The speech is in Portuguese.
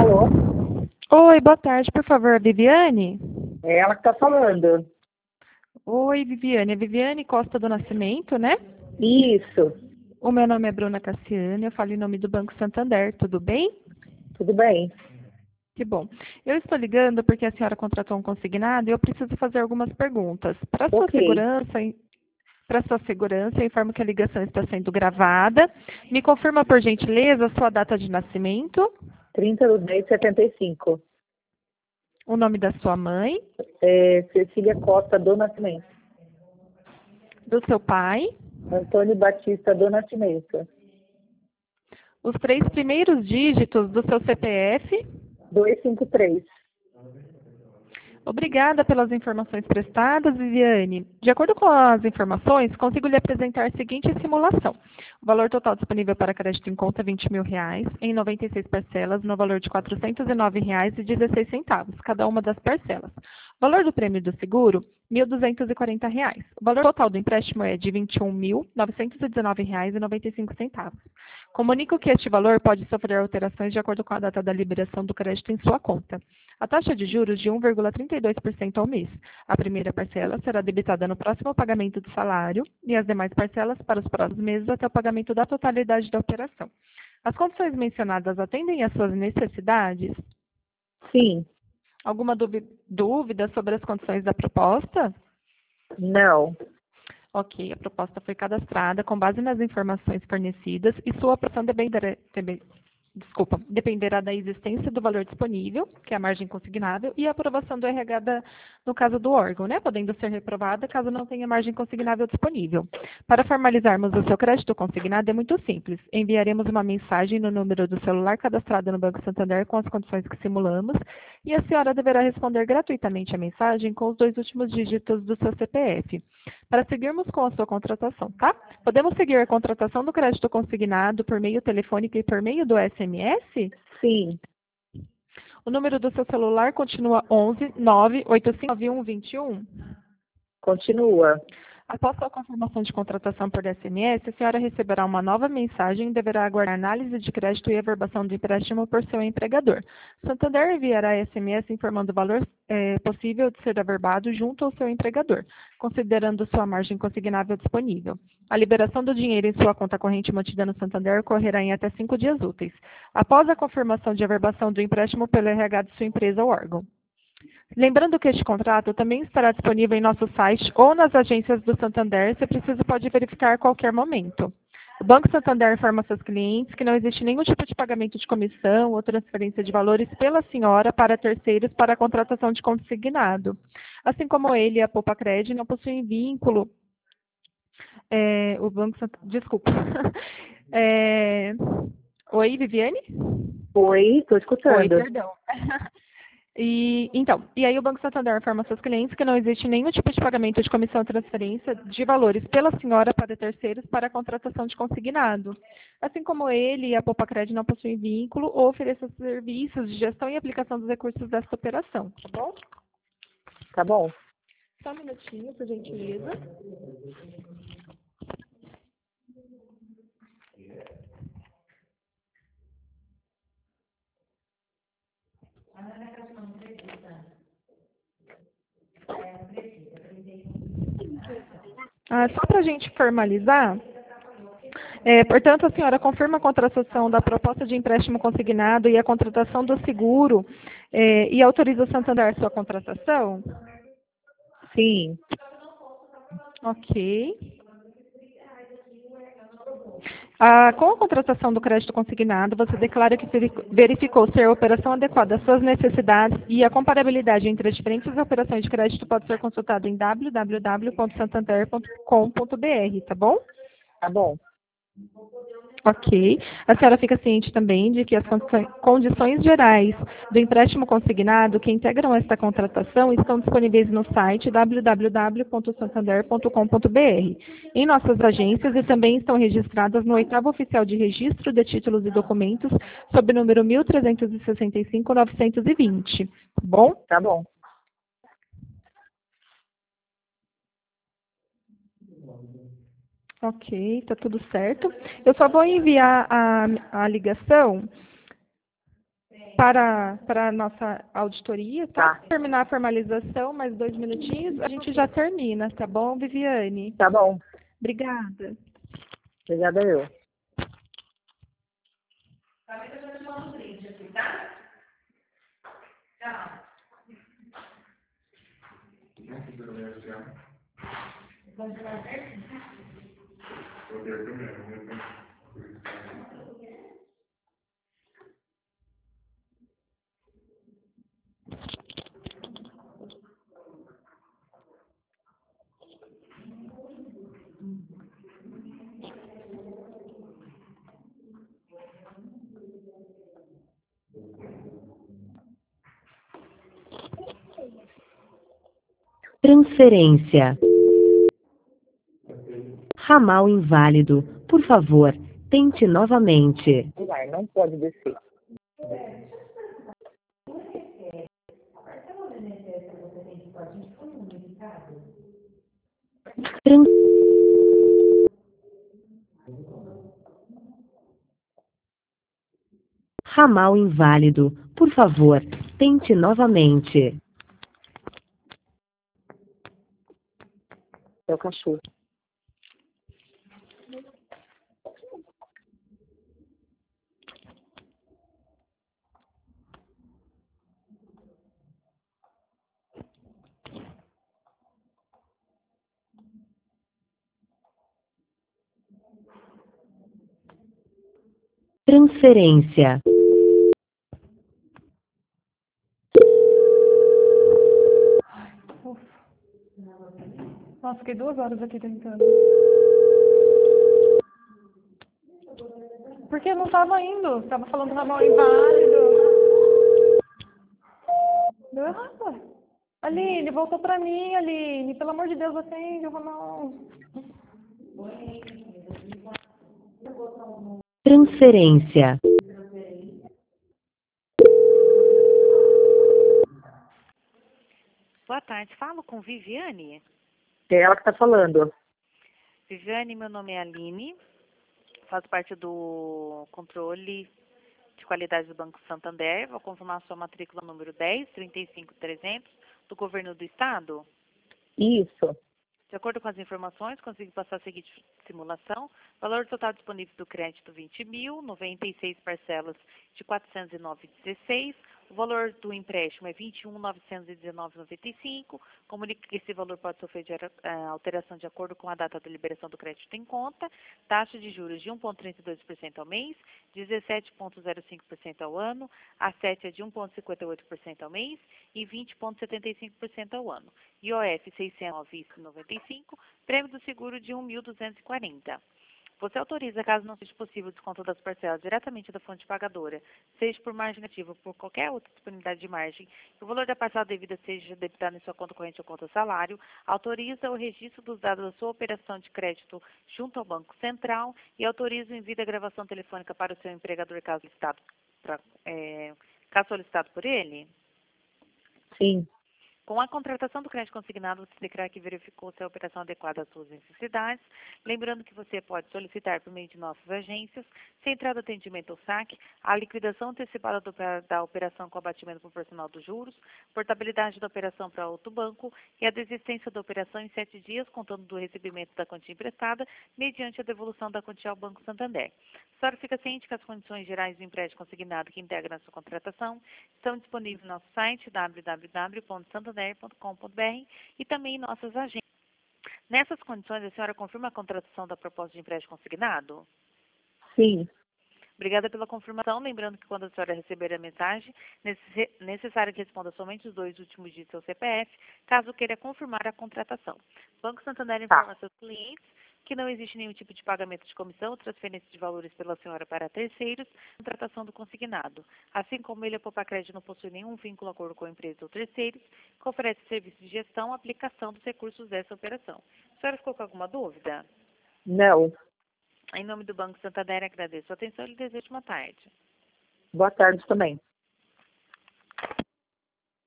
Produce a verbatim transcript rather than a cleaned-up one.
Alô? Oi, boa tarde, por favor, a Viviane? É ela que está falando. Oi, Viviane. A Viviane Costa do Nascimento, né? Isso, O meu nome é Bruna Cassiane, eu falo em nome do Banco Santander, tudo bem? tudo bem. Que bom. Eu estou ligando porque a senhora contratou um consignado e eu preciso fazer algumas perguntas. Para sua Ok. segurança, para sua segurança, eu informo que a ligação está sendo gravada. Me confirma, por gentileza, a sua data de nascimento, trinta de dez de setenta e cinco. o nome da sua mãe, É, Cecília Costa do Nascimento. do seu pai, Antônio Batista do Nascimento. os três primeiros dígitos do seu C P F. duzentos e cinquenta e três. Obrigada pelas informações prestadas, Viviane. De acordo com as informações, consigo lhe apresentar a seguinte simulação. O valor total disponível para crédito em conta é vinte mil reais, em noventa e seis parcelas, no valor de quatrocentos e nove reais e dezesseis centavos, cada uma das parcelas. O valor do prêmio do seguro, mil duzentos e quarenta reais. O valor total do empréstimo é de vinte e um mil novecentos e dezenove reais e noventa e cinco centavos. Comunico que este valor pode sofrer alterações de acordo com a data da liberação do crédito em sua conta. A taxa de juros de um vírgula trinta e dois por cento ao mês. A primeira parcela será debitada no próximo pagamento do salário e as demais parcelas para os próximos meses até o pagamento da totalidade da operação. As condições mencionadas atendem às suas necessidades? Sim. Alguma duvi- dúvida sobre as condições da proposta? Não. Ok, a proposta foi cadastrada com base nas informações fornecidas e sua aprovação dependerá, debe- desculpa, dependerá da existência do valor disponível, que é a margem consignável, e a aprovação do R H da, no caso do órgão, né, podendo ser reprovada caso não tenha margem consignável disponível. Para formalizarmos o seu crédito consignado é muito simples. Enviaremos uma mensagem no número do celular cadastrado no Banco Santander com as condições que simulamos e a senhora deverá responder gratuitamente a mensagem com os dois últimos dígitos do seu C P F. Para seguirmos com a sua contratação, tá? Podemos seguir a contratação do crédito consignado por meio telefônico e por meio do S M S? Sim. O número do seu celular continua onze nove oito cinco nove um dois um? Continua. Após sua confirmação de contratação por S M S, a senhora receberá uma nova mensagem e deverá aguardar análise de crédito e averbação do empréstimo por seu empregador. Santander enviará S M S informando o valor eh, possível de ser averbado junto ao seu empregador, considerando sua margem consignável disponível. A liberação do dinheiro em sua conta corrente mantida no Santander ocorrerá em até cinco dias úteis, após a confirmação de averbação do empréstimo pelo R H de sua empresa ou órgão. Lembrando que este contrato também estará disponível em nosso site ou nas agências do Santander, se preciso pode verificar a qualquer momento. O Banco Santander informa seus clientes que não existe nenhum tipo de pagamento de comissão ou transferência de valores pela senhora para terceiros para a contratação de consignado. Assim como ele e a Poupa Cred não possuem vínculo, é, o Banco Santander, desculpa. É, oi, Viviane? Oi, estou Oi, escutando. perdão. E, então, e aí o Banco Santander informa aos seus clientes que não existe nenhum tipo de pagamento de comissão ou transferência de valores pela senhora para terceiros para a contratação de consignado. Assim como ele e a Poupa Cred não possuem vínculo ou ofereçam serviços de gestão e aplicação dos recursos desta operação, tá bom? Tá bom. Só um minutinho, por gentileza. Ah, só para a gente formalizar, é, portanto, a senhora confirma a contratação da proposta de empréstimo consignado e a contratação do seguro é, e autoriza o Santander sua contratação? Sim. Ok. Ah, com a contratação do crédito consignado, você declara que verificou ser a operação adequada às suas necessidades e a comparabilidade entre as diferentes operações de crédito pode ser consultada em w w w ponto santander ponto com ponto b r, tá bom? Tá bom. Ok. A senhora fica ciente também de que as condições gerais do empréstimo consignado que integram esta contratação estão disponíveis no site w w w ponto santander ponto com ponto b r, em nossas agências e também estão registradas no oitavo oficial de registro de títulos e documentos, sob o número mil trezentos e sessenta e cinco ponto novecentos e vinte. Bom? Tá bom. Ok, tá tudo certo. Eu só vou enviar a, a ligação para, para a nossa auditoria, tá? Tá. Terminar a formalização, mais dois minutinhos, a gente já termina, tá bom, Viviane? Tá bom. Obrigada. Obrigada eu. Transferência. Ramal inválido. Por favor, tente novamente. Vai, não pode descer. Trans... Ramal inválido. Por favor, tente novamente. É o cachorro. Transferência. Ufa. Nossa, fiquei duas horas aqui tentando. Porque não estava indo, estava falando ramal inválido. Deu errado. Aline, voltou pra mim, Aline. Pelo amor de Deus, atende o ramal. Transferência. Boa tarde, falo com Viviane. É ela que tá falando. Viviane, meu nome é Aline, faço parte do controle de qualidade do Banco Santander. Vou confirmar sua matrícula número dez, trinta e cinco, trezentos, do Governo do Estado. Isso. De acordo com as informações, consegui passar a seguinte simulação. Valor total disponível do crédito vinte mil, noventa e seis parcelas de quatrocentos e nove vírgula dezesseis. O valor do empréstimo é vinte e um mil novecentos e dezenove vírgula noventa e cinco. Comunica que esse valor pode sofrer de alteração de acordo com a data da liberação do crédito em conta. Taxa de juros de um vírgula trinta e dois por cento ao mês, dezessete vírgula zero cinco por cento ao ano, a sete é de um vírgula cinquenta e oito por cento ao mês e vinte vírgula setenta e cinco por cento ao ano. I O F seiscentos e nove vírgula noventa e cinco, prêmio do seguro de um mil duzentos e quarenta. Você autoriza, caso não seja possível, o desconto das parcelas diretamente da fonte pagadora, seja por margem negativa ou por qualquer outra disponibilidade de margem, e o valor da parcela devida seja debitado em sua conta corrente ou conta salário, autoriza o registro dos dados da sua operação de crédito junto ao Banco Central e autoriza o envio da gravação telefônica para o seu empregador, caso solicitado, pra, é, caso solicitado por ele? Sim. Com a contratação do crédito consignado, você declara que verificou se a operação adequada às suas necessidades. Lembrando que você pode solicitar por meio de nossas agências, central de atendimento ou saque, a liquidação antecipada do, da operação com abatimento proporcional dos juros, portabilidade da operação para outro banco e a desistência da operação em sete dias, contando do recebimento da quantia emprestada, mediante a devolução da quantia ao Banco Santander. A senhora fica ciente que as condições gerais do empréstimo consignado que integram a sua contratação estão disponíveis no nosso site w w w ponto santander ponto com ponto b r e também em nossas agências. Nessas condições, a senhora confirma a contratação da proposta de empréstimo consignado? Sim. Obrigada pela confirmação. Lembrando que quando a senhora receber a mensagem, é necessário que responda somente os dois últimos dígitos do seu C P F, caso queira confirmar a contratação. O Banco Santander informa Tá. seus clientes que não existe nenhum tipo de pagamento de comissão ou transferência de valores pela senhora para terceiros na contratação do consignado. Assim como ele, a Poupa Crédito, não possui nenhum vínculo, acordo com empresas ou terceiros, que oferece serviço de gestão e aplicação dos recursos dessa operação. A senhora ficou com alguma dúvida? Não. Em nome do Banco Santander, agradeço a atenção e lhe desejo uma tarde. Boa tarde também.